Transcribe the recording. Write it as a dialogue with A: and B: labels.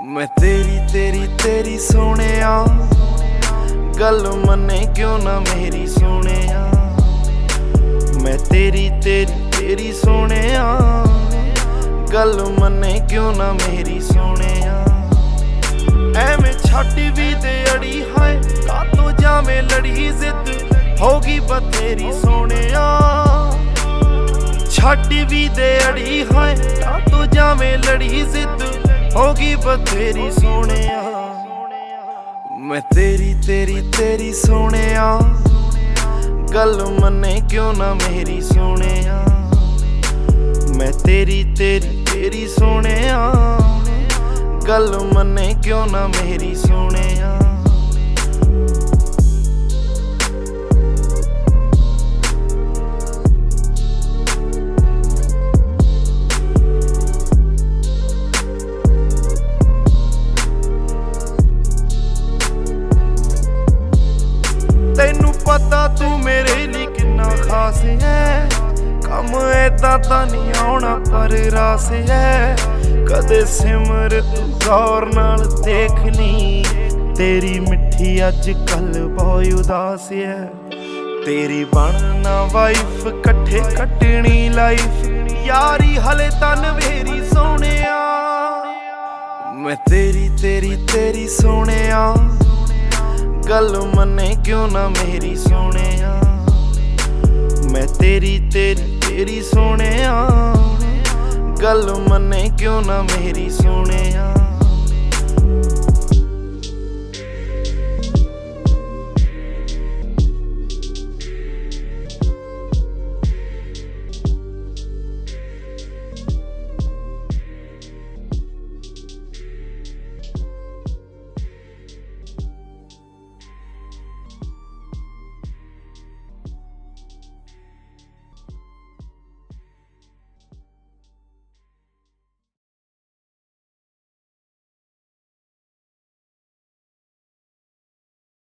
A: मैं तेरी तेरी तेरी सोनिया गल मन्ने क्यों ना मेरी सोनिया। मैं तेरी तेरी तेरी सोनिया गल मन्ने क्यों ना मेरी सोनिया। एवें छट भी दे अड़ी है कातों जावे लड़ी जिद होगी बतेरी सोनिया। छट भी दे अड़ी है कातों जावे लड़ी जिद होगी बतेरी सोनिया। मैं तेरी तेरी तेरी सोनिया गल मन्ने क्यों ना मेरी सोनिया। मैं तेरी तेरी तेरी सोनिया गल मन्ने क्यों ना मेरी सोनिया। तैनू पता तू मेरे लिए कितना खास है। कम ऐदा तां नहीं आउणा पर रास है। कदे सिमर तू गौर नाल देख ली तेरी मिठी अज कल बहुत उदास है। तेरी बनना वाइफ कट्ठे कटनी लाइफ यारी हले तां नवेरी सोनिया। मैं तेरी तेरी तेरी सोनिया गल मन्ने क्यों ना मेरी सोनिया। मैं तेरी तेरी तेरी सोनिया गल मन्ने क्यों ना मेरी सोनिया।